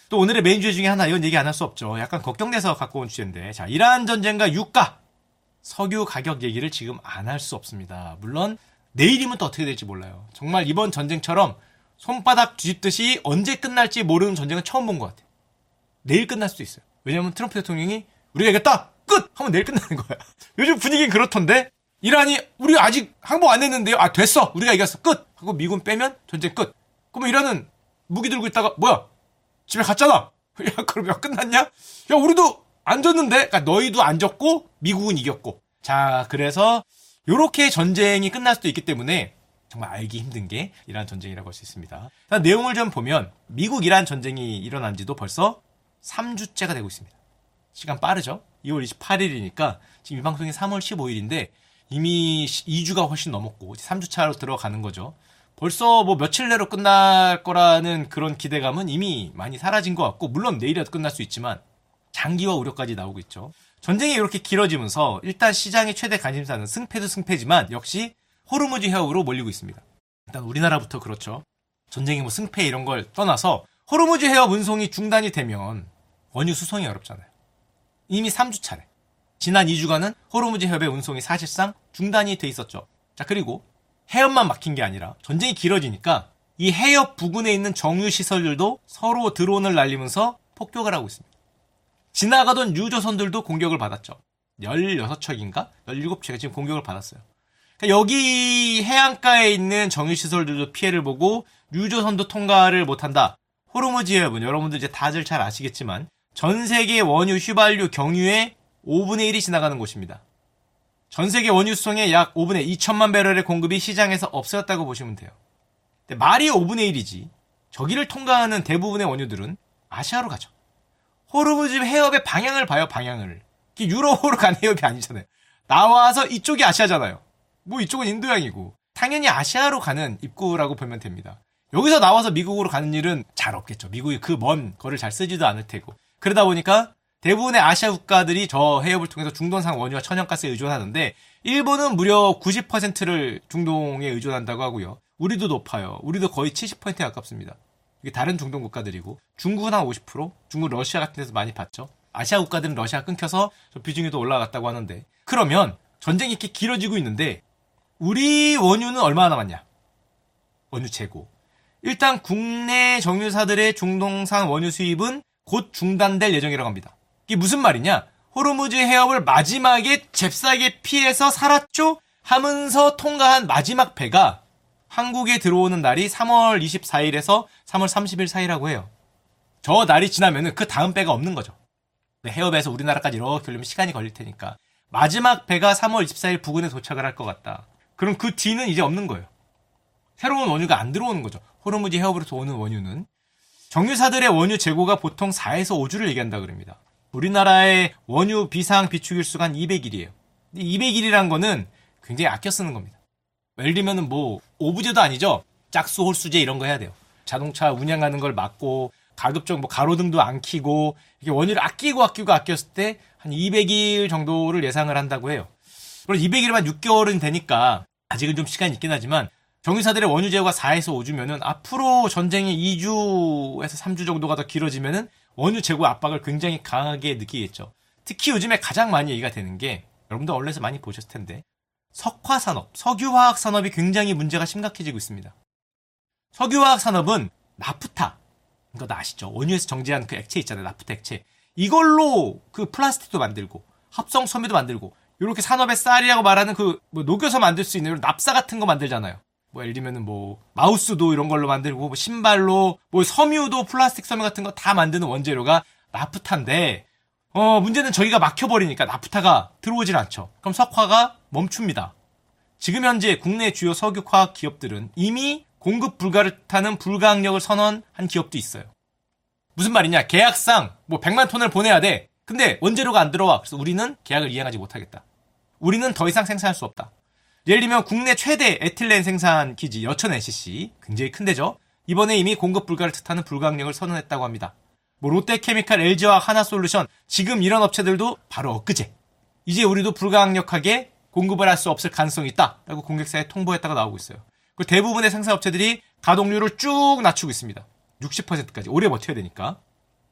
또 오늘의 메인 주제 중에 하나, 이건 얘기 안 할 수 없죠. 약간 걱정돼서 갖고 온 주제인데, 자, 이란 전쟁과 유가, 석유 가격 얘기를 지금 안 할 수 없습니다. 물론 내일이면 또 어떻게 될지 몰라요. 정말 이번 전쟁처럼 손바닥 뒤집듯이 언제 끝날지 모르는 전쟁은 처음 본 것 같아요. 내일 끝날 수도 있어요. 왜냐면 트럼프 대통령이 우리가 이겼다! 끝! 하면 내일 끝나는 거야. 요즘 분위기는 그렇던데, 이란이 우리 아직 항복 안 했는데요. 아, 됐어! 우리가 이겼어! 끝! 하고 미군 빼면 전쟁 끝. 그러면 이란은 무기 들고 있다가 뭐야? 집에 갔잖아! 야, 그럼 야, 끝났냐? 야, 우리도 안 졌는데? 그러니까 너희도 안 졌고 미국은 이겼고. 자, 그래서 요렇게 전쟁이 끝날 수도 있기 때문에 정말 알기 힘든 게 이란 전쟁이라고 할 수 있습니다. 내용을 좀 보면 미국-이란 전쟁이 일어난 지도 벌써 3주째가 되고 있습니다. 시간 빠르죠? 2월 28일이니까 지금 이 방송이 3월 15일인데 이미 2주가 훨씬 넘었고 3주차로 들어가는 거죠. 벌써 뭐 며칠 내로 끝날 거라는 그런 기대감은 이미 많이 사라진 것 같고, 물론 내일이라도 끝날 수 있지만 장기화 우려까지 나오고 있죠. 전쟁이 이렇게 길어지면서 일단 시장의 최대 관심사는 승패도 승패지만 역시 호르무즈 해협으로 몰리고 있습니다. 일단 우리나라부터 그렇죠. 전쟁이 뭐 승패 이런 걸 떠나서 호르무즈 해협 운송이 중단이 되면 원유 수송이 어렵잖아요. 이미 3주 차례. 지난 2주간은 호르무즈 해협의 운송이 사실상 중단이 돼 있었죠. 자, 그리고 해협만 막힌 게 아니라 전쟁이 길어지니까 이 해협 부근에 있는 정유 시설들도 서로 드론을 날리면서 폭격을 하고 있습니다. 지나가던 유조선들도 공격을 받았죠. 16척인가? 17척이 지금 공격을 받았어요. 그러니까 여기 해안가에 있는 정유 시설들도 피해를 보고 유조선도 통과를 못한다. 호르무즈 해협은 여러분들 이제 다들 잘 아시겠지만 전 세계 원유 휘발유 경유의 5분의 1이 지나가는 곳입니다. 전 세계 원유 수송의 약 5분의 2천만 배럴의 공급이 시장에서 없어졌다고 보시면 돼요. 근데 말이 5분의 1이지 저기를 통과하는 대부분의 원유들은 아시아로 가죠. 호르무즈 해협의 방향을 봐요, 방향을. 유럽으로 가는 해협이 아니잖아요. 나와서 이쪽이 아시아잖아요. 뭐 이쪽은 인도양이고. 당연히 아시아로 가는 입구라고 보면 됩니다. 여기서 나와서 미국으로 가는 일은 잘 없겠죠. 미국이 그 먼 거를 잘 쓰지도 않을 테고. 그러다 보니까 대부분의 아시아 국가들이 저 해협을 통해서 중동산 원유와 천연가스에 의존하는데 일본은 무려 90%를 중동에 의존한다고 하고요. 우리도 높아요. 우리도 거의 70%에 가깝습니다. 이게 다른 중동 국가들이고 중국은 한 50%? 중국, 러시아 같은 데서 많이 봤죠. 아시아 국가들은 러시아 끊겨서 저 비중이 더 올라갔다고 하는데, 그러면 전쟁이 이렇게 길어지고 있는데 우리 원유는 얼마나 남았냐? 원유 재고. 일단 국내 정유사들의 중동산 원유 수입은 곧 중단될 예정이라고 합니다. 이게 무슨 말이냐? 호르무즈 해협을 마지막에 잽싸게 피해서 살았죠? 하면서 통과한 마지막 배가 한국에 들어오는 날이 3월 24일에서 3월 30일 사이라고 해요. 저 날이 지나면은 그 다음 배가 없는 거죠. 해협에서 우리나라까지 이렇게 오려면 시간이 걸릴 테니까. 마지막 배가 3월 24일 부근에 도착을 할 것 같다. 그럼 그 뒤는 이제 없는 거예요. 새로운 원유가 안 들어오는 거죠. 호르무즈 해협으로서 오는 원유는. 정유사들의 원유 재고가 보통 4에서 5주를 얘기한다 그럽니다. 우리나라의 원유 비상 비축일수가 한 200일이에요. 200일이란 거는 굉장히 아껴 쓰는 겁니다. 예를 들면은 뭐 오브제도 아니죠. 짝수 홀수제 이런 거 해야 돼요. 자동차 운행하는 걸 막고 가급적 뭐 가로등도 안 켜고 이렇게 원유를 아끼고 아꼈을 때 한 200일 정도를 예상을 한다고 해요. 물론 200일만 6개월은 되니까 아직은 좀 시간이 있긴 하지만 정유사들의 원유 재고가 4에서 5주면은 앞으로 전쟁이 2주에서 3주 정도가 더 길어지면은 원유 재고 압박을 굉장히 강하게 느끼겠죠. 특히 요즘에 가장 많이 얘기가 되는 게 여러분들 언론에서 많이 보셨을 텐데 석화산업, 석유화학 산업이 굉장히 문제가 심각해지고 있습니다. 석유화학 산업은 나프타, 이거 다 아시죠? 원유에서 정제한 그 액체 있잖아요. 나프타 액체. 이걸로 그 플라스틱도 만들고 합성 섬유도 만들고 이렇게 산업의 쌀이라고 말하는 그 뭐 녹여서 만들 수 있는 이런 납사 같은 거 만들잖아요. 뭐 예를 들면은 뭐 마우스도 이런 걸로 만들고 뭐 신발로 뭐 섬유도 플라스틱 섬유 같은 거 다 만드는 원재료가 나프타인데 문제는 저기가 막혀버리니까 나프타가 들어오질 않죠. 그럼 석화가 멈춥니다. 지금 현재 국내 주요 석유화학 기업들은 이미 공급 불가를 타는 불가항력을 선언한 기업도 있어요. 무슨 말이냐? 계약상 뭐 100만 톤을 보내야 돼. 근데 원재료가 안 들어와. 그래서 우리는 계약을 이행하지 못하겠다. 우리는 더 이상 생산할 수 없다. 예를 들면 국내 최대 에틸렌 생산 기지 여천 NCC 굉장히 큰 데죠. 이번에 이미 공급 불가를 뜻하는 불가항력을 선언했다고 합니다. 뭐 롯데케미칼, LG화학, 하나솔루션 지금 이런 업체들도 바로 엊그제 이제 우리도 불가항력하게 공급을 할 수 없을 가능성이 있다라고 공개사에 통보했다가 나오고 있어요. 그 대부분의 생산업체들이 가동률을 쭉 낮추고 있습니다. 60%까지 오래 버텨야 되니까.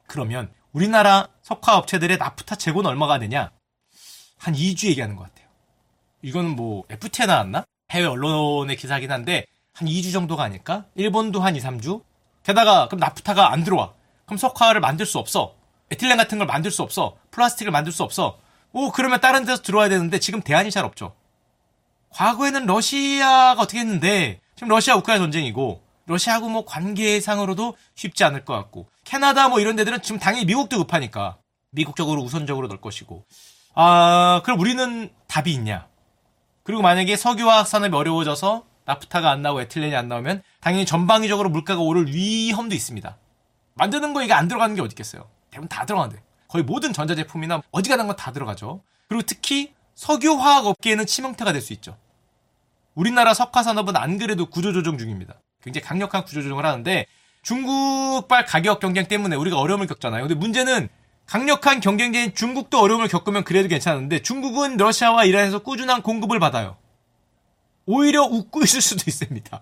그러면 우리나라 석화 업체들의 나프타 재고는 얼마가 되냐? 한 2주 얘기하는 것 같아요. 이거는 뭐 FT에 나왔나? 해외 언론의 기사긴 한데 한 2주 정도가 아닐까? 일본도 한 2, 3주? 게다가 그럼 나프타가 안 들어와. 그럼 석화를 만들 수 없어. 에틸렌 같은 걸 만들 수 없어. 플라스틱을 만들 수 없어. 그러면 다른 데서 들어와야 되는데 지금 대안이 잘 없죠. 과거에는 러시아가 어떻게 했는데 지금 러시아 우크라이나 전쟁이고 러시아하고 뭐 관계상으로도 쉽지 않을 것 같고 캐나다 뭐 이런 데들은 지금 당연히 미국도 급하니까 미국 쪽으로 우선적으로 넣을 것이고 그럼 우리는 답이 있냐? 그리고 만약에 석유화학 산업이 어려워져서 나프타가 안 나오고 에틸렌이 안 나오면 당연히 전방위적으로 물가가 오를 위험도 있습니다. 만드는 거 이게 안 들어가는 게 어디 있겠어요? 대부분 다 들어가는데 거의 모든 전자제품이나 어지간한 건 다 들어가죠. 그리고 특히 석유화학 업계에는 치명타가 될 수 있죠. 우리나라 석화산업은 안 그래도 구조조정 중입니다. 굉장히 강력한 구조조정을 하는데 중국발 가격 경쟁 때문에 우리가 어려움을 겪잖아요. 근데 문제는 강력한 경쟁자인 중국도 어려움을 겪으면 그래도 괜찮은데 중국은 러시아와 이란에서 꾸준한 공급을 받아요. 오히려 웃고 있을 수도 있습니다.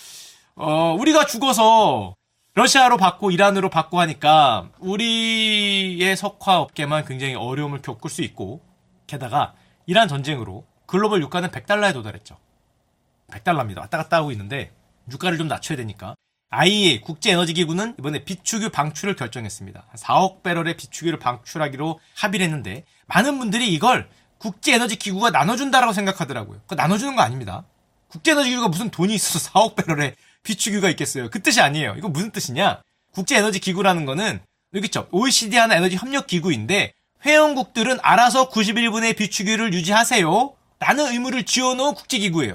우리가 죽어서 러시아로 받고 이란으로 받고 하니까 우리의 석화 업계만 굉장히 어려움을 겪을 수 있고 게다가 이란 전쟁으로 글로벌 유가는 $100에 도달했죠. $100입니다. 왔다 갔다 하고 있는데 유가를 좀 낮춰야 되니까 IEA 국제에너지기구는 이번에 비축유 방출을 결정했습니다. 4억 배럴의 비축유를 방출하기로 합의를 했는데 많은 분들이 이걸 국제에너지기구가 나눠준다라고 생각하더라고요. 그거 나눠주는 거 아닙니다. 국제에너지기구가 무슨 돈이 있어서 4억 배럴의 비축유가 있겠어요. 그 뜻이 아니에요. 이거 무슨 뜻이냐? 국제에너지기구라는 거는 여기 있죠. OECD 하나 에너지 협력기구인데 회원국들은 알아서 91분의 비축유를 유지하세요. 라는 의무를 지어놓은 국제기구예요.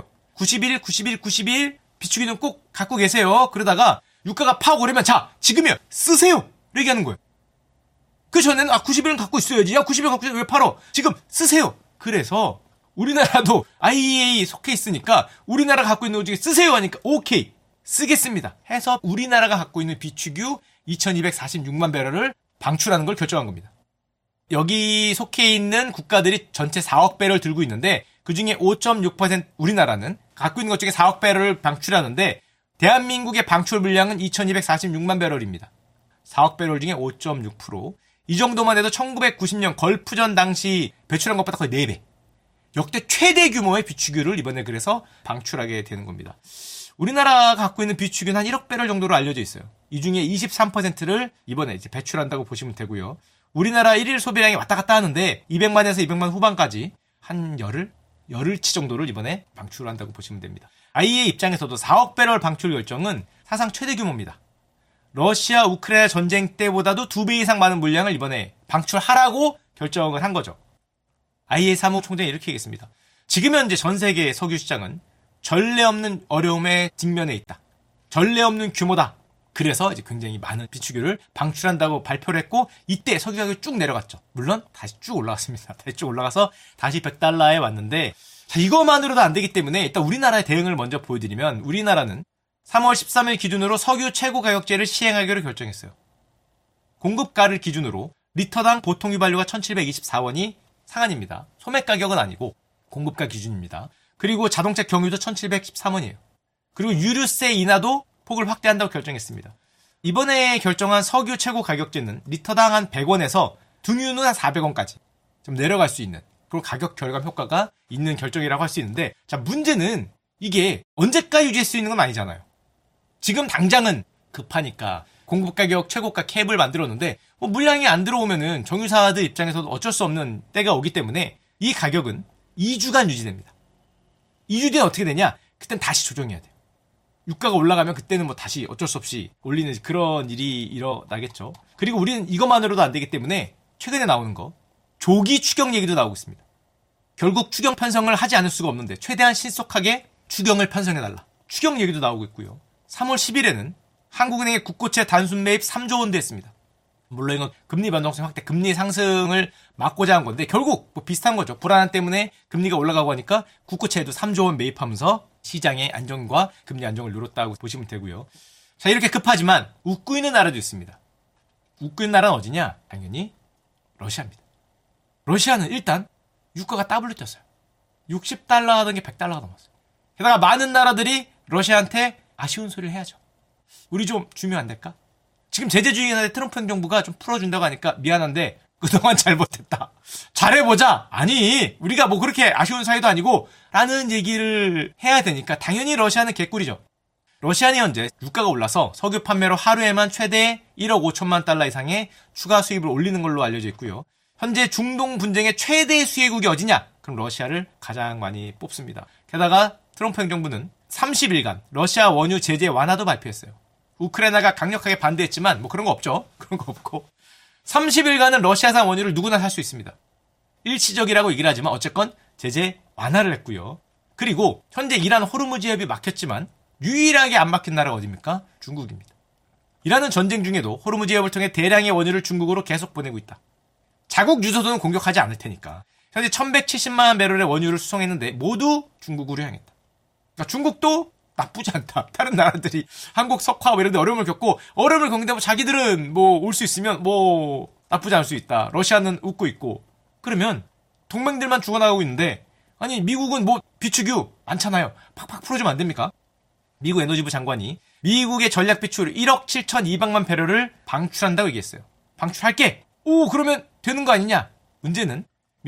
91 비축유는 꼭 갖고 계세요. 그러다가 유가가 팍 오르면 자 지금이요 쓰세요. 이렇게 하는 거예요. 그 전에는 91은 갖고 있어야지. 91 갖고 있어야 왜 팔어? 지금 쓰세요. 그래서 우리나라도 IEA 속해 있으니까 우리나라가 갖고 있는 거 중에 쓰세요 하니까 오케이 쓰겠습니다. 해서 우리나라가 갖고 있는 비축유 2246만 배럴을 방출하는 걸 결정한 겁니다. 여기 속해 있는 국가들이 전체 4억 배럴 들고 있는데 그중에 5.6% 우리나라는 갖고 있는 것 중에 4억 배럴을 방출하는데 대한민국의 방출 물량은 2246만 배럴입니다. 4억 배럴 중에 5.6%. 이 정도만 해도 1990년 걸프전 당시 배출한 것보다 거의 4배. 역대 최대 규모의 비축유를 이번에 그래서 방출하게 되는 겁니다. 우리나라가 갖고 있는 비축유는 한 1억 배럴 정도로 알려져 있어요. 이 중에 23%를 이번에 이제 배출한다고 보시면 되고요. 우리나라 1일 소비량이 왔다 갔다 하는데 200만에서 200만 후반까지 한 열흘치 정도를 이번에 방출한다고 보시면 됩니다. IEA 입장에서도 4억 배럴 방출 결정은 사상 최대 규모입니다. 러시아 우크라이나 전쟁 때보다도 2배 이상 많은 물량을 이번에 방출하라고 결정을 한 거죠. IEA 사무총장이 이렇게 얘기했습니다. 지금 현재 전 세계 석유 시장은 전례 없는 어려움에 직면해 있다. 전례 없는 규모다. 그래서 이제 굉장히 많은 비축유를 방출한다고 발표를 했고 이때 석유 가격이 쭉 내려갔죠. 물론 다시 쭉 올라갔습니다. 다시 쭉 올라가서 다시 $100에 왔는데 자, 이것만으로도 안 되기 때문에 일단 우리나라의 대응을 먼저 보여드리면 우리나라는 3월 13일 기준으로 석유 최고 가격제를 시행하기로 결정했어요. 공급가를 기준으로 리터당 보통 휘발유가 1,724원이 상한입니다. 소매 가격은 아니고 공급가 기준입니다. 그리고 자동차 경유도 1,713원이에요. 그리고 유류세 인하도 폭을 확대한다고 결정했습니다. 이번에 결정한 석유 최고 가격제는 리터당 한 100원에서 등유는 한 400원까지 좀 내려갈 수 있는 그리고 가격 결감 효과가 있는 결정이라고 할 수 있는데 자 문제는 이게 언제까지 유지할 수 있는 건 아니잖아요. 지금 당장은 급하니까 공급가격 최고가 캡을 만들었는데 물량이 안 들어오면은 정유사들 입장에서도 어쩔 수 없는 때가 오기 때문에 이 가격은 2주간 유지됩니다. 2주 뒤엔 어떻게 되냐? 그땐 다시 조정해야 돼요. 유가가 올라가면 그때는 뭐 다시 어쩔 수 없이 올리는 그런 일이 일어나겠죠. 그리고 우리는 이것만으로도 안 되기 때문에 최근에 나오는 거 조기 추경 얘기도 나오고 있습니다. 결국 추경 편성을 하지 않을 수가 없는데 최대한 신속하게 추경을 편성해달라. 추경 얘기도 나오고 있고요. 3월 10일에는 한국은행의 국고채 단순 매입 3조 원도 했습니다. 물론 이건 금리 변동성 확대, 금리 상승을 막고자 한 건데 결국 뭐 비슷한 거죠. 불안함 때문에 금리가 올라가고 하니까 국고채에도 3조 원 매입하면서 시장의 안정과 금리 안정을 누렸다고 보시면 되고요. 자, 이렇게 급하지만 웃고 있는 나라도 있습니다. 웃고 있는 나라는 어디냐? 당연히 러시아입니다. 러시아는 일단 유가가 더블로 뛰었어요. $60 하던 게 $100가 넘었어요. 게다가 많은 나라들이 러시아한테 아쉬운 소리를 해야죠. 우리 좀 주면 안 될까? 지금 제재 중이긴 한데 트럼프 행정부가 좀 풀어준다고 하니까 미안한데 그동안 잘못했다. 잘해보자. 아니 우리가 뭐 그렇게 아쉬운 사이도 아니고 라는 얘기를 해야 되니까 당연히 러시아는 개꿀이죠. 러시아는 현재 유가가 올라서 석유 판매로 하루에만 최대 1억 5천만 달러 이상의 추가 수입을 올리는 걸로 알려져 있고요. 현재 중동 분쟁의 최대 수혜국이 어디냐? 그럼 러시아를 가장 많이 뽑습니다. 게다가 트럼프 행정부는 30일간 러시아 원유 제재 완화도 발표했어요. 우크라이나가 강력하게 반대했지만 뭐 그런 거 없죠. 그런 거 없고 30일간은 러시아산 원유를 누구나 살 수 있습니다. 일시적이라고 얘기를 하지만 어쨌건 제재 완화를 했고요. 그리고 현재 이란 호르무즈 해협이 막혔지만 유일하게 안 막힌 나라가 어디입니까? 중국입니다. 이란은 전쟁 중에도 호르무즈 해협을 통해 대량의 원유를 중국으로 계속 보내고 있다. 자국 유조선은 공격하지 않을 테니까 현재 1170만 배럴의 원유를 수송했는데 모두 중국으로 향했다. 그러니까 중국도 나쁘지 않다. 다른 나라들이 한국 석화 뭐 이런 데 어려움을 겪는데 뭐 자기들은 뭐 올 수 있으면 뭐 나쁘지 않을 수 있다. 러시아는 웃고 있고. 그러면 동맹들만 죽어나가고 있는데 아니 미국은 뭐 비축유 많잖아요. 팍팍 풀어주면 안 됩니까? 미국 에너지부 장관이 미국의 전략 비축 1억 7,200만 배럴을 방출한다고 얘기했어요. 방출할게. 오 그러면 되는 거 아니냐? 문제는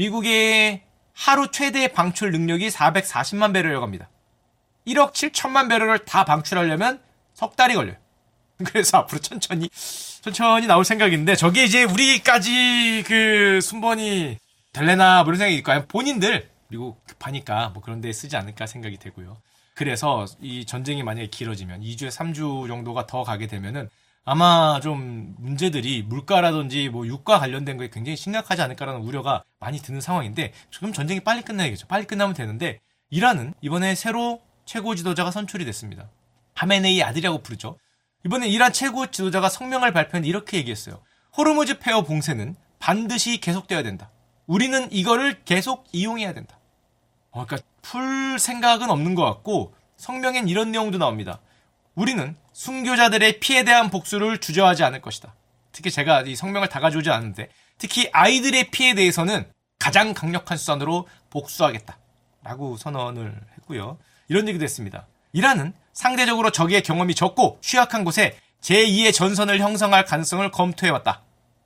미국의 하루 최대 방출 능력이 440만 배럴이라고 합니다. 1억 7천만 배럴을 다 방출하려면 석 달이 걸려요. 그래서 앞으로 천천히 나올 생각인데 저게 이제 우리까지 그 순번이 될래나 뭐 이런 생각이 있고 본인들 미국 급하니까 뭐 그런 데 쓰지 않을까 생각이 되고요. 그래서 이 전쟁이 만약에 길어지면 2주에 3주 정도가 더 가게 되면은 아마 좀 문제들이 물가라든지 뭐 유가 관련된 거에 굉장히 심각하지 않을까라는 우려가 많이 드는 상황인데 지금 전쟁이 빨리 끝나야겠죠. 빨리 끝나면 되는데 이란은 이번에 새로 최고 지도자가 선출이 됐습니다. 하메네이 아들이라고 부르죠. 이번에 이란 최고 지도자가 성명을 발표했는데 이렇게 얘기했어요. 호르무즈 폐허 봉쇄는 반드시 계속돼야 된다. 우리는 이거를 계속 이용해야 된다. 그러니까 풀 생각은 없는 것 같고 성명엔 이런 내용도 나옵니다. 우리는 순교자들의 피해에 대한 복수를 주저하지 않을 것이다. 특히 제가 이 성명을 다 가져오지 않았는데 특히 아이들의 피해에 대해서는 가장 강력한 수단으로 복수하겠다. 라고 선언을 했고요. 이런 얘기도 했습니다. 이란은 상대적으로 적의 경험이 적고 취약한 곳에 제2의 전선을 형성할 가능성을 검토해왔다.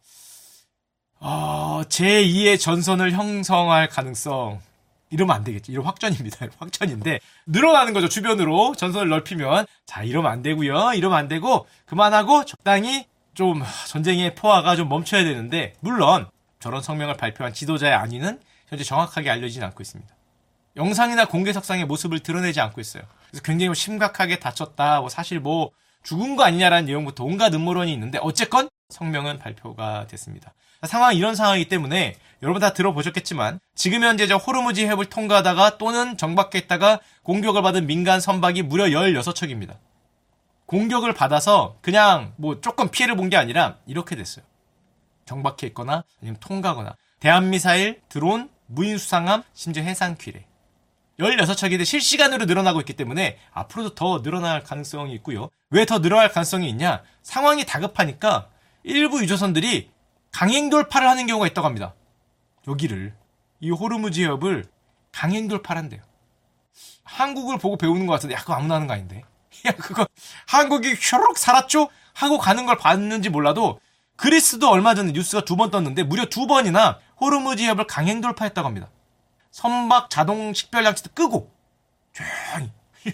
제2의 전선을 형성할 가능성. 이러면 안 되겠지. 이러면 확전입니다. 확전인데 늘어나는 거죠. 주변으로 전선을 넓히면. 자, 이러면 안 되고요. 이러면 안 되고 그만하고 적당히 좀 전쟁의 포화가 좀 멈춰야 되는데 물론 저런 성명을 발표한 지도자의 안위는 현재 정확하게 알려지진 않고 있습니다. 영상이나 공개석상의 모습을 드러내지 않고 있어요. 그래서 굉장히 심각하게 다쳤다. 사실 죽은 거 아니냐라는 내용부터 온갖 음모론이 있는데 어쨌건 성명은 발표가 됐습니다. 상황이 이런 상황이기 때문에 여러분 다 들어보셨겠지만 지금 현재 호르무즈 해협을 통과하다가 또는 정박했다가 공격을 받은 민간 선박이 무려 16척입니다. 공격을 받아서 그냥 조금 피해를 본 게 아니라 이렇게 됐어요. 정박해 있거나 아니면 통과하거나 대한미사일, 드론, 무인 수상함, 심지어 해상 퀴레 16척인데 실시간으로 늘어나고 있기 때문에 앞으로도 더 늘어날 가능성이 있고요. 왜 더 늘어날 가능성이 있냐? 상황이 다급하니까 일부 유조선들이 강행 돌파를 하는 경우가 있다고 합니다. 여기를 이 호르무즈 해협을 강행 돌파를 한대요. 한국을 보고 배우는 것 같은데 그거 아무나 하는 거 아닌데. 그거 한국이 휘어록 살았죠? 하고 가는 걸 봤는지 몰라도 그리스도 얼마 전에 뉴스가 2번 떴는데 무려 2번이나 호르무즈 해협을 강행 돌파했다고 합니다. 선박 자동 식별 장치도 끄고 조용히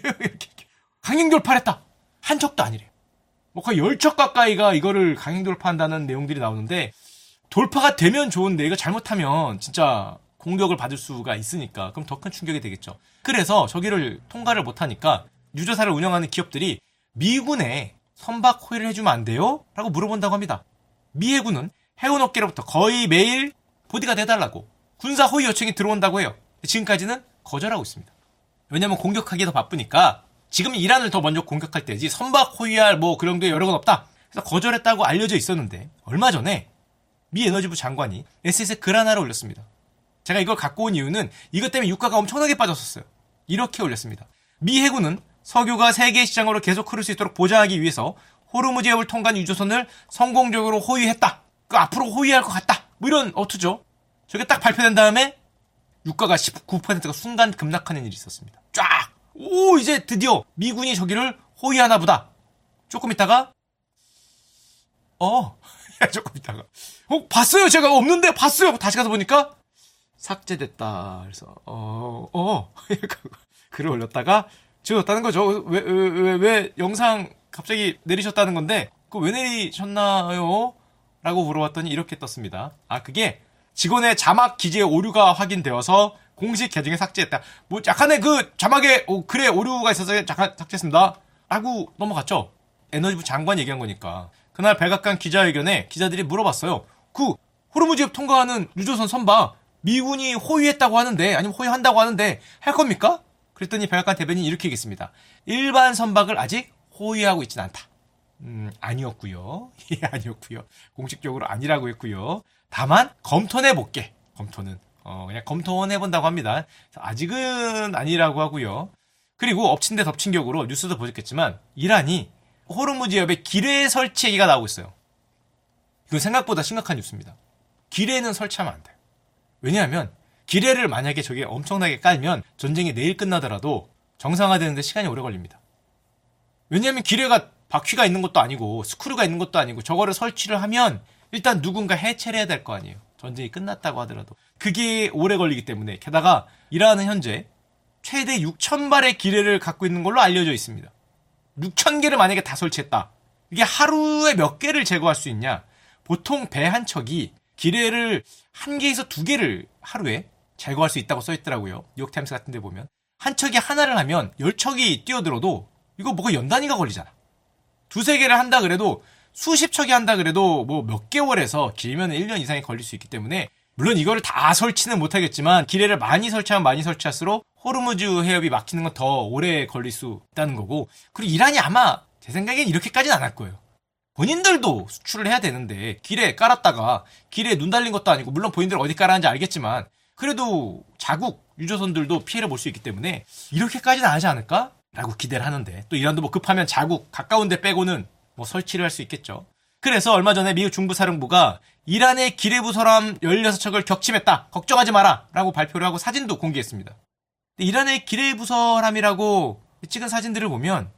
강행 돌파를 했다. 한 척도 아니래요. 거의 10척 가까이가 이거를 강행 돌파한다는 내용들이 나오는데 돌파가 되면 좋은데 이거 잘못하면 진짜 공격을 받을 수가 있으니까 그럼 더 큰 충격이 되겠죠. 그래서 저기를 통과를 못하니까 유조사를 운영하는 기업들이 미군에 선박 호위를 해주면 안 돼요? 라고 물어본다고 합니다. 미 해군은 해운업계로부터 거의 매일 보디가드 해달라고 군사 호위 요청이 들어온다고 해요. 지금까지는 거절하고 있습니다. 왜냐면 공격하기 더 바쁘니까 지금 이란을 더 먼저 공격할 때지 선박 호위할 그런 정도의 여력은 없다. 그래서 거절했다고 알려져 있었는데 얼마 전에 미 에너지부 장관이 SNS에 글 하나를 올렸습니다. 제가 이걸 갖고 온 이유는 이것 때문에 유가가 엄청나게 빠졌었어요. 이렇게 올렸습니다. 미 해군은 석유가 세계 시장으로 계속 흐를 수 있도록 보장하기 위해서 호르무즈 해협을 통과한 유조선을 성공적으로 호위했다. 앞으로 호위할 것 같다. 이런 어투죠. 저게 딱 발표된 다음에 유가가 19%가 순간 급락하는 일이 있었습니다. 쫙! 이제 드디어 미군이 저기를 호위하나 보다. 조금 있다가 조금 있다가 봤어요. 제가 없는데 봤어요. 다시 가서 보니까 삭제됐다. 그래서 글을 올렸다가 지웠다는 거죠. 왜 영상 갑자기 내리셨다는 건데 그거 왜 내리셨나요? 라고 물어봤더니 이렇게 떴습니다. 그게 직원의 자막 기재의 오류가 확인되어서 공식 계정에 삭제했다. 뭐 약간의 그 자막에 글에 오류가 있어서 잠깐 삭제했습니다. 라고 넘어갔죠. 에너지부 장관이 얘기한 거니까. 그날 백악관 기자회견에 기자들이 물어봤어요. 그 호르무즈협 통과하는 유조선 선박 미군이 호위했다고 하는데 아니면 호위한다고 하는데 할 겁니까? 그랬더니 백악관 대변인이 이렇게 얘기했습니다. 일반 선박을 아직 호위하고 있진 않다. 아니었고요. 아니었고요. 공식적으로 아니라고 했고요. 다만 검토는 해볼게. 검토는 그냥 검토는 해본다고 합니다. 아직은 아니라고 하고요. 그리고 엎친 데 덮친 격으로 뉴스도 보셨겠지만 이란이 호르무즈협에 기뢰 설치 얘기가 나오고 있어요. 이건 생각보다 심각한 뉴스입니다. 기뢰는 설치하면 안 돼요. 왜냐하면 기뢰를 만약에 저게 엄청나게 깔면 전쟁이 내일 끝나더라도 정상화되는데 시간이 오래 걸립니다. 왜냐하면 기뢰가 바퀴가 있는 것도 아니고 스크류가 있는 것도 아니고 저거를 설치를 하면 일단 누군가 해체를 해야 될 거 아니에요. 전쟁이 끝났다고 하더라도. 그게 오래 걸리기 때문에 게다가 이란은 현재 최대 6,000발의 기뢰를 갖고 있는 걸로 알려져 있습니다. 6,000개를 만약에 다 설치했다. 이게 하루에 몇 개를 제거할 수 있냐? 보통 배 한 척이 기뢰를 1개에서 2개를 하루에 제거할 수 있다고 써있더라고요. 뉴욕타임스 같은 데 보면. 한 척이 하나를 하면 10척이 뛰어들어도 이거 뭐가 연 단위가 걸리잖아. 2-3개를 한다 그래도 수십 척이 한다 그래도 뭐 몇 개월에서 길면 1년 이상이 걸릴 수 있기 때문에 물론 이거를 다 설치는 못하겠지만 기뢰를 많이 설치하면 많이 설치할수록 호르무즈 해협이 막히는 건 더 오래 걸릴 수 있다는 거고 그리고 이란이 아마 제 생각엔 이렇게까지는 안 할 거예요. 본인들도 수출을 해야 되는데 기뢰 깔았다가 기뢰에 눈 달린 것도 아니고 물론 본인들 어디 깔았는지 알겠지만 그래도 자국 유조선들도 피해를 볼 수 있기 때문에 이렇게까지는 안 하지 않을까? 라고 기대를 하는데 또 이란도 뭐 급하면 자국 가까운 데 빼고는 뭐 설치를 할 수 있겠죠. 그래서 얼마 전에 미국 중부사령부가 이란의 기뢰부설함 16척을 격침했다. 걱정하지 마라. 라고 발표를 하고 사진도 공개했습니다. 이란의 기뢰부설함이라고 찍은 사진들을 보면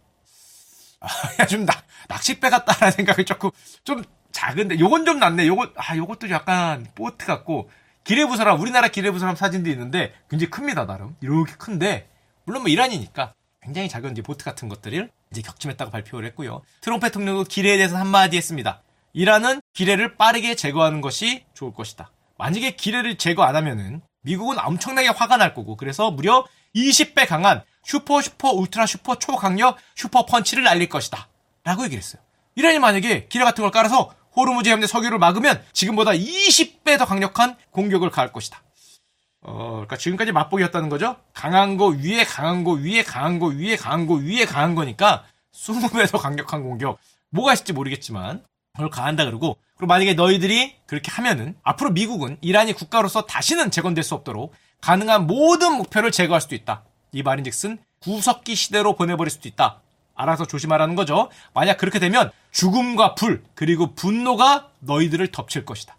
좀 낚싯배 같다라는 생각이 조금 좀 작은데 요건 좀 낫네. 요것도 약간 보트 같고 기뢰부설함 우리나라 기뢰부설함 사진도 있는데 굉장히 큽니다. 나름 이렇게 큰데 물론 뭐 이란이니까 굉장히 작은 이제 보트 같은 것들을 이제 격침했다고 발표를 했고요. 트럼프 대통령도 기뢰에 대해서 한마디 했습니다. 이란은 기뢰를 빠르게 제거하는 것이 좋을 것이다. 만약에 기뢰를 제거 안 하면은 미국은 엄청나게 화가 날 거고 그래서 무려 20배 강한 슈퍼 울트라 슈퍼 초강력 슈퍼 펀치를 날릴 것이다. 라고 얘기를 했어요. 이란이 만약에 기뢰 같은 걸 깔아서 호르무즈 해협 내 석유를 막으면 지금보다 20배 더 강력한 공격을 가할 것이다. 그러니까 지금까지 맛보기였다는 거죠. 강한 거 위에 강한 거 위에 강한 거 위에 강한 거 위에 강한 거니까 20배 더 강력한 공격. 뭐가 있을지 모르겠지만 그걸 가한다 그러고 그리고 만약에 너희들이 그렇게 하면은 앞으로 미국은 이란이 국가로서 다시는 재건될 수 없도록 가능한 모든 목표를 제거할 수도 있다. 이 말인즉슨 구석기 시대로 보내버릴 수도 있다. 알아서 조심하라는 거죠. 만약 그렇게 되면 죽음과 불 그리고 분노가 너희들을 덮칠 것이다.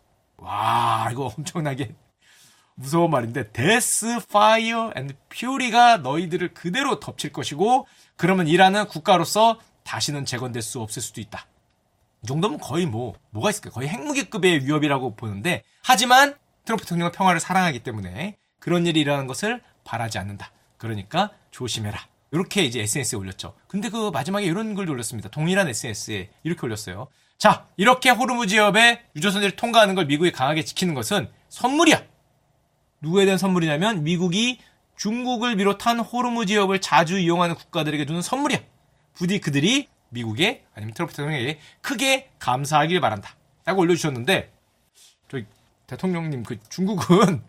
와 이거 엄청나게 무서운 말인데 Death, Fire and Fury가 너희들을 그대로 덮칠 것이고 그러면 이란은 국가로서 다시는 재건될 수 없을 수도 있다. 이 정도면 거의 뭐가 있을까요? 거의 핵무기급의 위협이라고 보는데 하지만 트럼프 대통령은 평화를 사랑하기 때문에 그런 일이 일어나는 것을 바라지 않는다. 그러니까 조심해라. 이렇게 이제 SNS에 올렸죠. 근데 그 마지막에 이런 글도 올렸습니다. 동일한 SNS에 이렇게 올렸어요. 자, 이렇게 호르무즈 해협에 유조선들이 통과하는 걸 미국이 강하게 지키는 것은 선물이야. 누구에 대한 선물이냐면 미국이 중국을 비롯한 호르무즈 해협을 자주 이용하는 국가들에게 주는 선물이야. 부디 그들이 미국에 아니면 트럼프 대통령에게 크게 감사하길 바란다. 라고 올려주셨는데 저희 대통령님 그 중국은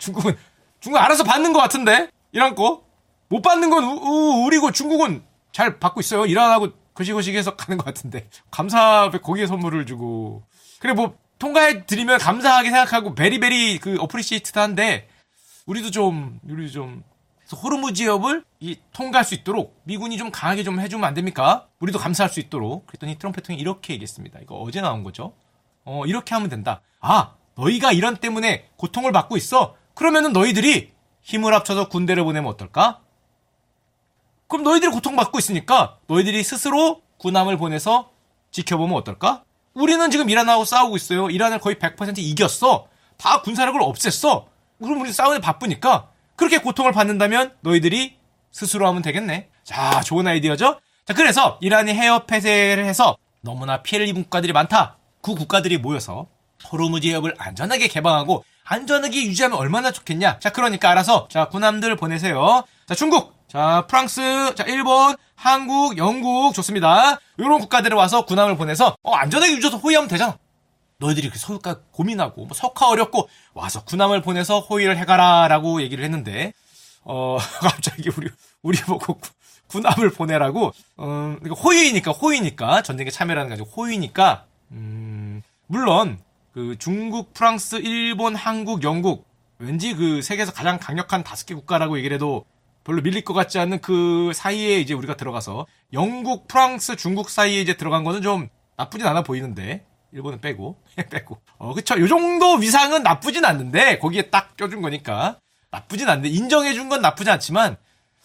알아서 받는 것 같은데 이란 거 못 받는 건 우리고 중국은 잘 받고 있어요. 이란하고 거시거시기해서 가는 것 같은데 감사배 거기에 선물을 주고 그래 뭐 통과해 드리면 감사하게 생각하고 베리베리 그 어프리시에이트한데 우리도 좀 그래서 호르무즈 해협을 통과할 수 있도록 미군이 좀 강하게 좀 해주면 안 됩니까? 우리도 감사할 수 있도록. 그랬더니 트럼프 대통령이 이렇게 얘기했습니다. 이거 어제 나온 거죠. 이렇게 하면 된다. 너희가 이란 때문에 고통을 받고 있어? 그러면은 너희들이 힘을 합쳐서 군대를 보내면 어떨까? 그럼 너희들이 고통받고 있으니까 너희들이 스스로 군함을 보내서 지켜보면 어떨까? 우리는 지금 이란하고 싸우고 있어요. 이란을 거의 100% 이겼어. 다 군사력을 없앴어. 그럼 우리 싸우는 데 바쁘니까 그렇게 고통을 받는다면 너희들이 스스로 하면 되겠네. 자, 좋은 아이디어죠? 자, 그래서 이란이 해협 폐쇄를 해서 너무나 피해를 입은 국가들이 많다. 그 국가들이 모여서 호르무즈 해협을 안전하게 개방하고 안전하게 유지하면 얼마나 좋겠냐. 자, 그러니까 알아서 자, 군함들 보내세요. 자, 중국, 자, 프랑스, 자, 일본, 한국, 영국 좋습니다. 이런 국가들을 와서 군함을 보내서 안전하게 유지해서 호위하면 되잖아. 너희들이 그 석유가 고민하고 뭐 석화 어렵고 와서 군함을 보내서 호위를 해가라라고 얘기를 했는데 갑자기 우리 보고 군함을 보내라고 호위니까 전쟁에 참여라는 게 아니고 호위니까 물론 그 중국, 프랑스, 일본, 한국, 영국 왠지 그 세계에서 가장 강력한 5개 국가라고 얘기를 해도 별로 밀릴 것 같지 않는 그 사이에 이제 우리가 들어가서 영국, 프랑스, 중국 사이에 이제 들어간 거는 좀 나쁘진 않아 보이는데 일본은 빼고 그쵸. 요 정도 위상은 나쁘진 않는데 거기에 딱 껴준 거니까 나쁘진 않는데 인정해준 건 나쁘지 않지만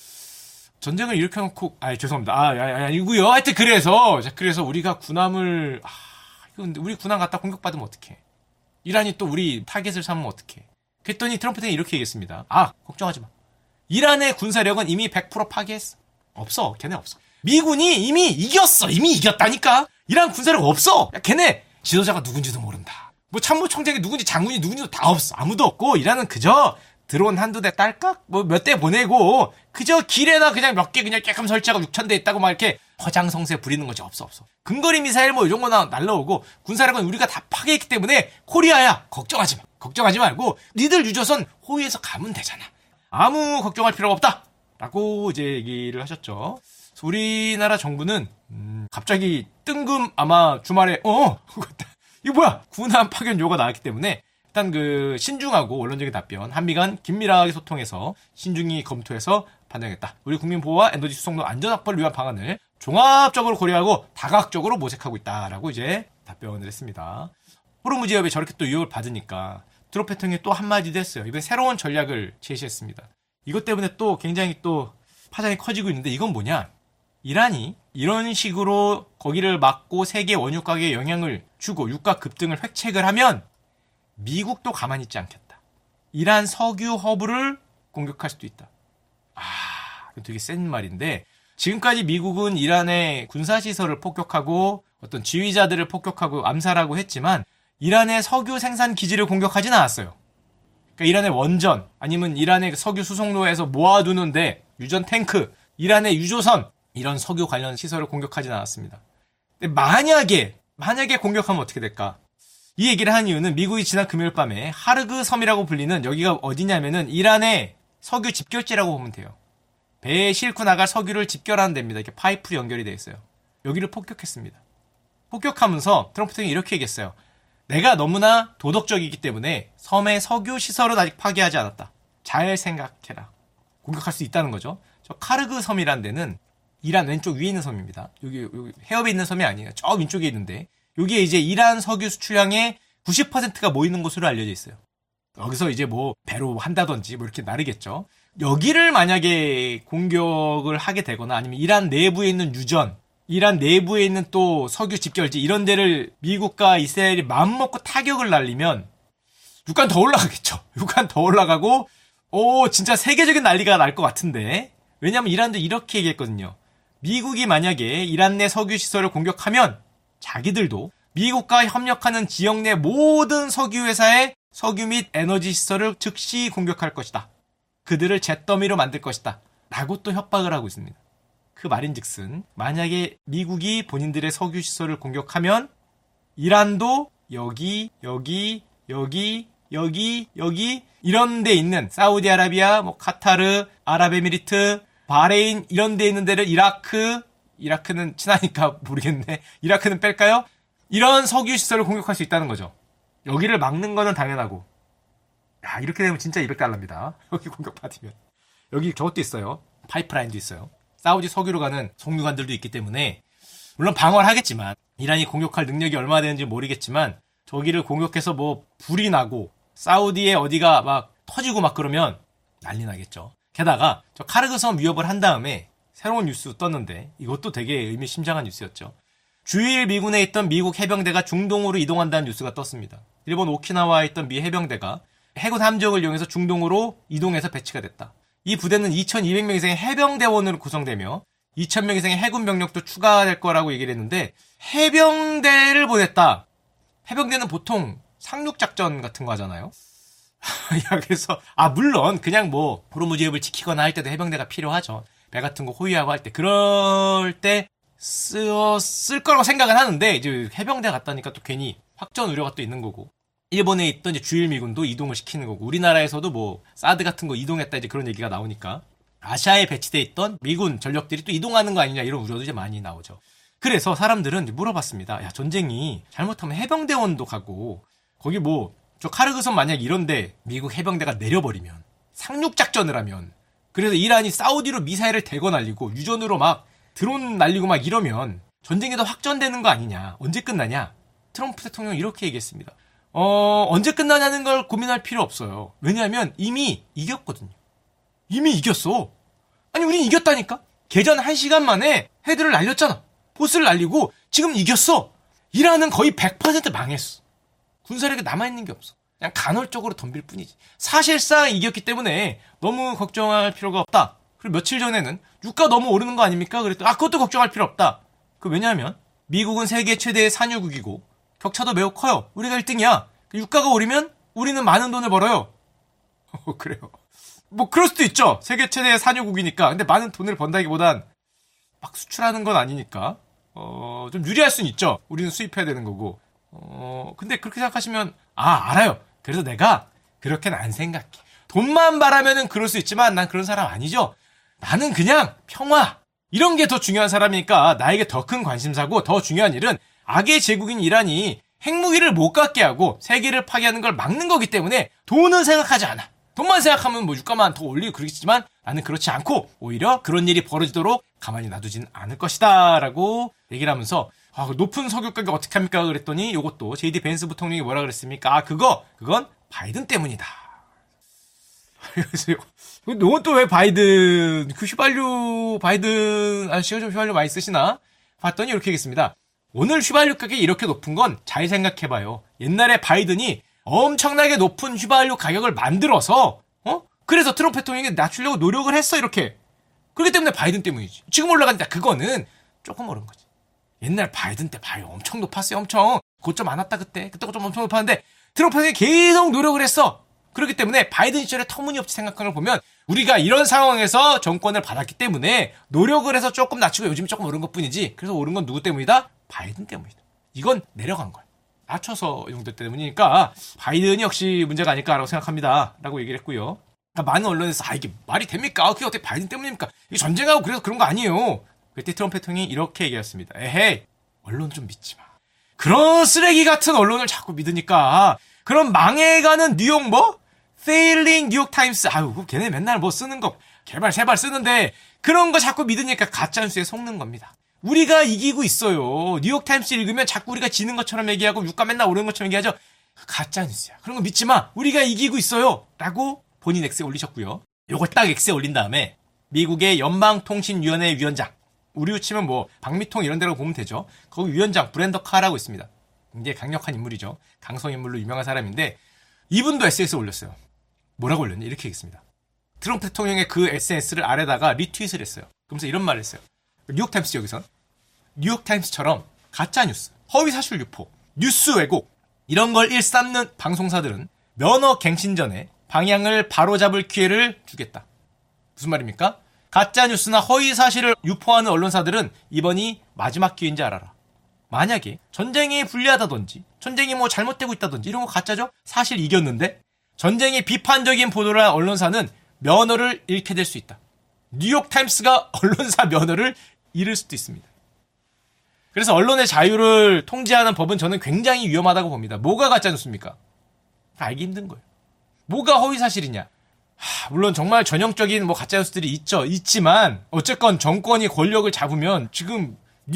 전쟁을 일으켜놓고 죄송합니다. 아니고요. 하여튼 그래서 우리가 군함을 근데 우리 군함 갖다 공격받으면 어떡해. 이란이 또 우리 타겟을 삼으면 어떡해. 그랬더니 트럼프 대통령이 이렇게 얘기했습니다. 걱정하지 마. 이란의 군사력은 이미 100% 파괴했어. 없어. 걔네 없어. 미군이 이미 이겼어. 이미 이겼다니까. 이란 군사력 없어. 걔네 지도자가 누군지도 모른다. 뭐 참모총장이 누군지 장군이 누군지도 다 없어. 아무도 없고 이란은 그저 드론 한두 대 딸깍 뭐 몇 대 보내고 그저 길에나 그냥 몇 개 그냥 깨끔 설치하고 6,000대 있다고 막 이렇게 허장성세 부리는 거지. 없어. 근거리 미사일 뭐 이런 거 날라오고 군사력은 우리가 다 파괴했기 때문에 코리아야 걱정하지 마. 걱정하지 말고 니들 유조선 호위해서 가면 되잖아. 아무 걱정할 필요가 없다. 라고 이제 얘기를 하셨죠. 우리나라 정부는 갑자기 뜬금 아마 주말에 이거 뭐야 군함 파견 요구가 나왔기 때문에 일단 그 신중하고 원론적인 답변 한미 간 긴밀하게 소통해서 신중히 검토해서 판단하겠다. 우리 국민 보호와 에너지 수송로 안전 확보를 위한 방안을 종합적으로 고려하고 다각적으로 모색하고 있다라고 이제 답변을 했습니다. 호르무즈 해협에 저렇게 또 유혹을 받으니까 트럼프 대통령이 또 한마디도 했어요. 이번에 새로운 전략을 제시했습니다. 이것 때문에 또 굉장히 또 파장이 커지고 있는데 이건 뭐냐? 이란이 이런 식으로 거기를 막고 세계 원유 가격에 영향을 주고 유가 급등을 획책을 하면 미국도 가만히 있지 않겠다. 이란 석유 허브를 공격할 수도 있다. 되게 센 말인데 지금까지 미국은 이란의 군사시설을 폭격하고 어떤 지휘자들을 폭격하고 암살하고 했지만 이란의 석유 생산 기지를 공격하진 않았어요. 그러니까 이란의 원전 아니면 이란의 석유 수송로에서 모아두는데 유전 탱크, 이란의 유조선 이런 석유 관련 시설을 공격하진 않았습니다. 근데 만약에 공격하면 어떻게 될까? 이 얘기를 한 이유는 미국이 지난 금요일 밤에 하르그 섬이라고 불리는 여기가 어디냐면은 이란의 석유 집결지라고 보면 돼요. 배에 싣고 나갈 석유를 집결하는 데입니다. 이렇게 파이프로 연결이 되어 있어요. 여기를 폭격했습니다. 폭격하면서 트럼프 대통령이 이렇게 얘기했어요. 내가 너무나 도덕적이기 때문에 섬의 석유 시설은 아직 파괴하지 않았다. 잘 생각해라. 공격할 수 있다는 거죠. 저 카르그 섬이라는 데는 이란 왼쪽 위에 있는 섬입니다. 여기 해협에 있는 섬이 아니에요. 저 왼쪽에 있는데 여기에 이제 이란 석유 수출량의 90%가 모이는 곳으로 알려져 있어요. 여기서 이제 뭐 배로 한다든지 뭐 이렇게 나르겠죠. 여기를 만약에 공격을 하게 되거나 아니면 이란 내부에 있는 유전, 이란 내부에 있는 또 석유 집결지 이런 데를 미국과 이스라엘이 마음먹고 타격을 날리면 유가는 더 올라가겠죠. 유가는 더 올라가고 진짜 세계적인 난리가 날 것 같은데 왜냐하면 이란도 이렇게 얘기했거든요. 미국이 만약에 이란 내 석유 시설을 공격하면 자기들도 미국과 협력하는 지역 내 모든 석유 회사의 석유 및 에너지 시설을 즉시 공격할 것이다. 그들을 잿더미로 만들 것이다. 라고 또 협박을 하고 있습니다. 그 말인즉슨 만약에 미국이 본인들의 석유 시설을 공격하면 이란도 여기 이런 데 있는 사우디아라비아, 카타르, 아랍에미리트, 바레인 이런 데 있는 데를 이라크는 친하니까 모르겠네. 이라크는 뺄까요? 이런 석유 시설을 공격할 수 있다는 거죠. 여기를 막는 거는 당연하고. 이렇게 되면 진짜 $200입니다. 여기 공격받으면. 여기 저것도 있어요. 파이프라인도 있어요. 사우디 석유로 가는 송유관들도 있기 때문에 물론 방어를 하겠지만 이란이 공격할 능력이 얼마나 되는지 모르겠지만 저기를 공격해서 뭐 불이 나고 사우디에 어디가 막 터지고 막 그러면 난리 나겠죠. 게다가 저 카르그 섬 위협을 한 다음에 새로운 뉴스 떴는데 이것도 되게 의미심장한 뉴스였죠. 주일 미군에 있던 미국 해병대가 중동으로 이동한다는 뉴스가 떴습니다. 일본 오키나와에 있던 미 해병대가 해군 함정을 이용해서 중동으로 이동해서 배치가 됐다. 이 부대는 2,200명 이상의 해병대원으로 구성되며 2,000명 이상의 해군 병력도 추가될 거라고 얘기를 했는데 해병대를 보냈다. 해병대는 보통 상륙작전 같은 거 하잖아요. 야, 그래서 물론 그냥 뭐 호르무즈 해협을 지키거나 할 때도 해병대가 필요하죠. 배 같은 거 호위하고 할 때 그럴 때 쓸 거라고 생각은 하는데 이제 해병대 갔다니까 또 괜히 확전 우려가 또 있는 거고 일본에 있던 이제 주일 미군도 이동을 시키는 거고 우리나라에서도 뭐 사드 같은 거 이동했다 이제 그런 얘기가 나오니까 아시아에 배치돼 있던 미군 전력들이 또 이동하는 거 아니냐 이런 우려도 이제 많이 나오죠. 그래서 사람들은 이제 물어봤습니다. 야, 전쟁이 잘못하면 해병대원도 가고 거기 뭐 저 카르그섬 만약 이런데 미국 해병대가 내려버리면 상륙작전을 하면 그래서 이란이 사우디로 미사일을 대거 날리고 유전으로 막 드론 날리고 막 이러면 전쟁이 더 확전되는 거 아니냐. 언제 끝나냐. 트럼프 대통령이 이렇게 얘기했습니다. 언제 끝나냐는 걸 고민할 필요 없어요. 왜냐하면 이미 이겼거든요. 이미 이겼어. 아니 우린 이겼다니까. 개전 1시간 만에 헤드를 날렸잖아. 보스를 날리고 지금 이겼어. 이란은 거의 100% 망했어. 군사력이 남아있는 게 없어. 그냥 간헐적으로 덤빌 뿐이지. 사실상 이겼기 때문에 너무 걱정할 필요가 없다. 그리고 며칠 전에는 유가 너무 오르는 거 아닙니까? 그랬더니 그것도 걱정할 필요 없다. 왜냐하면 미국은 세계 최대의 산유국이고 격차도 매우 커요. 우리가 1등이야. 유가가 오르면 우리는 많은 돈을 벌어요. 그래요. 뭐 그럴 수도 있죠. 세계 최대의 산유국이니까. 근데 많은 돈을 번다기보단 막 수출하는 건 아니니까 좀 유리할 수는 있죠. 우리는 수입해야 되는 거고. 근데 그렇게 생각하시면 알아요. 그래서 내가 그렇게는 안 생각해. 돈만 바라면은 그럴 수 있지만 난 그런 사람 아니죠. 나는 그냥 평화 이런 게 더 중요한 사람이니까 나에게 더 큰 관심사고 더 중요한 일은 악의 제국인 이란이 핵무기를 못 갖게 하고 세계를 파괴하는 걸 막는 거기 때문에 돈은 생각하지 않아. 돈만 생각하면 뭐 유가만 더 올리고 그러겠지만 나는 그렇지 않고 오히려 그런 일이 벌어지도록 가만히 놔두진 않을 것이다 라고 얘기를 하면서 높은 석유 가격 어떻게 합니까? 그랬더니 이것도 JD 벤스 부통령이 뭐라 그랬습니까? 그건 바이든 때문이다. 그래서 넌 또 왜 바이든 바이든 아저씨가 좀 휘발유 많이 쓰시나? 봤더니 이렇게 얘기했습니다. 오늘 휘발유 가격이 이렇게 높은 건 잘 생각해봐요. 옛날에 바이든이 엄청나게 높은 휘발유 가격을 만들어서 그래서 트럼프 대통령이 낮추려고 노력을 했어 이렇게. 그렇기 때문에 바이든 때문이지. 지금 올라간다. 그거는 조금 오른 거지. 옛날 바이든 때 바이오 엄청 높았어요. 엄청. 고점 안 왔다 그때. 그때 고점 엄청 높았는데 트럼프 대통령이 계속 노력을 했어. 그렇기 때문에 바이든 시절에 터무니없이 생각하는 걸 보면 우리가 이런 상황에서 정권을 받았기 때문에 노력을 해서 조금 낮추고 요즘 조금 오른 것뿐이지. 그래서 오른 건 누구 때문이다? 바이든 때문이다. 이건 내려간 거야. 낮춰서 용도 때문이니까 바이든이 역시 문제가 아닐까라고 생각합니다. 라고 얘기를 했고요. 그러니까 많은 언론에서 이게 말이 됩니까? 그게 어떻게 바이든 때문입니까? 이게 전쟁하고 그래서 그런 거 아니에요. 그때 트럼프 대통령이 이렇게 얘기했습니다. 에헤이, 언론 좀 믿지 마. 그런 쓰레기 같은 언론을 자꾸 믿으니까 그런 망해가는 뉴욕 페일링 뉴욕타임스 걔네 맨날 뭐 쓰는 거 개발 세발 쓰는데 그런 거 자꾸 믿으니까 가짜뉴스에 속는 겁니다. 우리가 이기고 있어요. 뉴욕타임스 읽으면 자꾸 우리가 지는 것처럼 얘기하고 유가 맨날 오르는 것처럼 얘기하죠. 가짜뉴스야. 그런 거 믿지 마. 우리가 이기고 있어요. 라고 본인 X에 올리셨고요. 요걸 딱 X에 올린 다음에 미국의 연방통신위원회 위원장 우리로 치면 뭐 박미통 이런 데로 보면 되죠. 거기 위원장 브랜더 카라고 있습니다. 굉장히 강력한 인물이죠. 강성인물로 유명한 사람인데 이분도 SNS에 올렸어요. 뭐라고 올렸냐? 이렇게 했습니다. 트럼프 대통령의 그 SNS를 아래다가 리트윗을 했어요. 그러면서 이런 말을 했어요. 뉴욕타임스 여기선 뉴욕타임스처럼 가짜뉴스, 허위사실 유포, 뉴스 왜곡 이런 걸 일삼는 방송사들은 면허 갱신 전에 방향을 바로잡을 기회를 주겠다. 무슨 말입니까? 가짜뉴스나 허위사실을 유포하는 언론사들은 이번이 마지막 기회인지 알아라. 만약에 전쟁이 불리하다든지 전쟁이 뭐 잘못되고 있다든지 이런 거 가짜죠? 사실 이겼는데 전쟁에 비판적인 보도를 한 언론사는 면허를 잃게 될 수 있다. 뉴욕타임스가 언론사 면허를 잃을 수도 있습니다. 그래서 언론의 자유를 통제하는 법은 저는 굉장히 위험하다고 봅니다. 뭐가 가짜뉴스입니까? 알기 힘든 거예요. 뭐가 허위사실이냐? 물론 정말 전형적인 뭐 가짜뉴스들이 있지만 어쨌건 정권이 권력을 잡으면 지금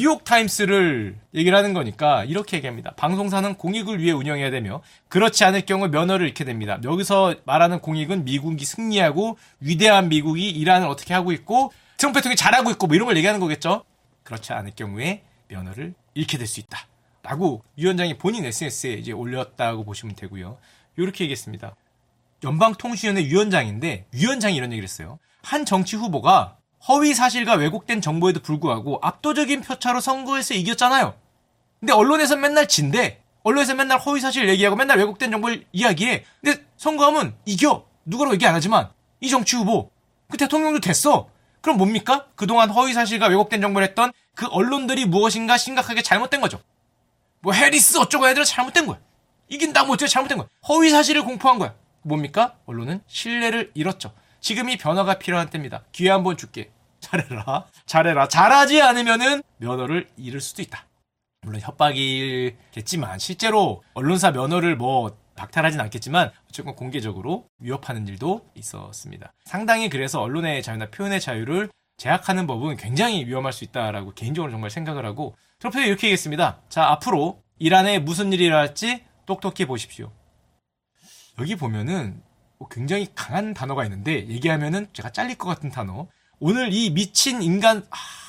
뉴욕타임스를 얘기를 하는 거니까 이렇게 얘기합니다. 방송사는 공익을 위해 운영해야 되며 그렇지 않을 경우 면허를 잃게 됩니다. 여기서 말하는 공익은 미국이 승리하고 위대한 미국이 이란을 어떻게 하고 있고 트럼프 대통령이 잘하고 있고 뭐 이런 걸 얘기하는 거겠죠. 그렇지 않을 경우에 면허를 잃게 될 수 있다. 라고 위원장이 본인 SNS에 이제 올렸다고 보시면 되고요. 이렇게 얘기했습니다. 연방통신위원회 위원장인데 위원장이 이런 얘기를 했어요. 한 정치 후보가 허위 사실과 왜곡된 정보에도 불구하고 압도적인 표차로 선거에서 이겼잖아요. 근데 언론에서 맨날 진대. 언론에서 맨날 허위 사실 얘기하고 맨날 왜곡된 정보를 이야기해. 근데 선거하면 이겨. 누구라고 얘기 안 하지만 이 정치 후보 그 대통령도 됐어. 그럼 뭡니까? 그동안 허위 사실과 왜곡된 정보를 했던 그 언론들이 무엇인가 심각하게 잘못된 거죠. 뭐 해리스 어쩌고 애들은 잘못된 거야. 이긴다 뭐 어쩌고 잘못된 거야. 허위 사실을 공포한 거야. 뭡니까? 언론은 신뢰를 잃었죠. 지금이 변화가 필요한 때입니다. 기회 한번 줄게. 잘해라. 잘해라. 잘하지 않으면은 면허를 잃을 수도 있다. 물론 협박이겠지만 실제로 언론사 면허를 뭐 박탈하진 않겠지만 어쨌건 공개적으로 위협하는 일도 있었습니다. 상당히 그래서 언론의 자유나 표현의 자유를 제약하는 법은 굉장히 위험할 수 있다라고 개인적으로 정말 생각을 하고 트럼프가 이렇게 얘기했습니다. 자, 앞으로 이란에 무슨 일이 일어날지 똑똑히 보십시오. 여기 보면은 굉장히 강한 단어가 있는데 얘기하면은 제가 잘릴 것 같은 단어. 오늘 이 미친 인간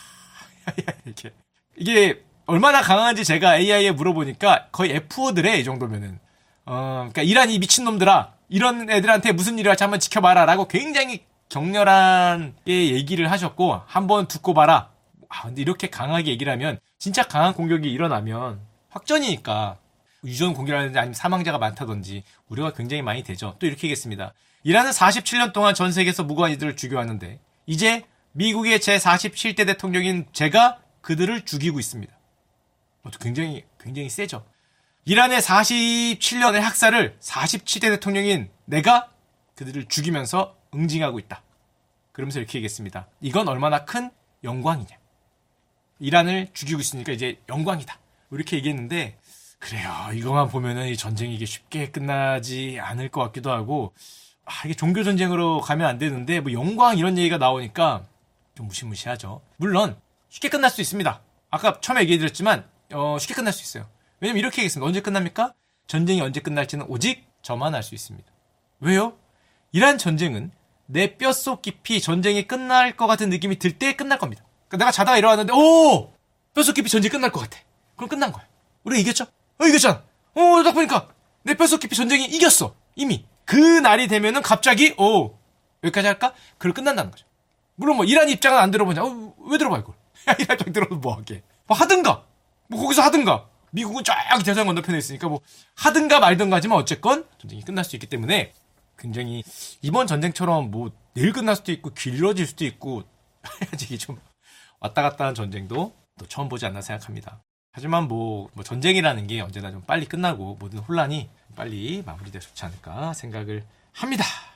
이게 얼마나 강한지 제가 AI에 물어보니까 거의 F워드래. 이 정도면은 그러니까 이란 이 미친놈들아 이런 애들한테 무슨 일을 할지 한번 지켜봐라 라고 굉장히 격렬한 얘기를 하셨고 한번 듣고 봐라. 근데 이렇게 강하게 얘기를 하면 진짜 강한 공격이 일어나면 확전이니까 유전 공격이라든지 아니면 사망자가 많다든지 우려가 굉장히 많이 되죠. 또 이렇게 얘기했습니다. 이란은 47년 동안 전 세계에서 무고한 이들을 죽여왔는데 이제 미국의 제47대 대통령인 제가 그들을 죽이고 있습니다. 굉장히 세죠. 이란의 47년의 학살을 47대 대통령인 내가 그들을 죽이면서 응징하고 있다. 그러면서 이렇게 얘기했습니다. 이건 얼마나 큰 영광이냐. 이란을 죽이고 있으니까 이제 영광이다. 이렇게 얘기했는데 그래요. 이거만 보면은 이 전쟁이 이게 쉽게 끝나지 않을 것 같기도 하고 이게 종교 전쟁으로 가면 안 되는데 뭐 영광 이런 얘기가 나오니까 좀 무시무시하죠. 물론 쉽게 끝날 수 있습니다. 아까 처음에 얘기해드렸지만 쉽게 끝날 수 있어요. 왜냐면 이렇게 얘기했습니다. 언제 끝납니까? 전쟁이 언제 끝날지는 오직 저만 알 수 있습니다. 왜요? 이란 전쟁은 내 뼛속 깊이 전쟁이 끝날 것 같은 느낌이 들 때 끝날 겁니다. 그러니까 내가 자다가 일어났는데 뼛속 깊이 전쟁이 끝날 것 같아. 그럼 끝난 거야. 우리가 이겼죠? 이겼잖아. 딱 보니까 내 뼛속 깊이 전쟁이 이겼어. 이미. 그 날이 되면은 갑자기 여기까지 할까? 그걸 끝난다는 거죠. 물론 뭐 이란 입장은 안 들어보냐. 왜 들어봐 이걸. 이란 입장 들어도 뭐 하게. 뭐 하든가. 뭐 거기서 하든가. 미국은 쫙 대서양 건너편에 있으니까 뭐 하든가 말든가 하지만 어쨌건 전쟁이 끝날 수 있기 때문에 굉장히 이번 전쟁처럼 뭐 내일 끝날 수도 있고 길어질 수도 있고 이게 좀 왔다 갔다 하는 전쟁도 또 처음 보지 않나 생각합니다. 하지만 뭐 전쟁이라는 게 언제나 좀 빨리 끝나고 모든 혼란이 빨리 마무리되면 좋지 않을까 생각을 합니다.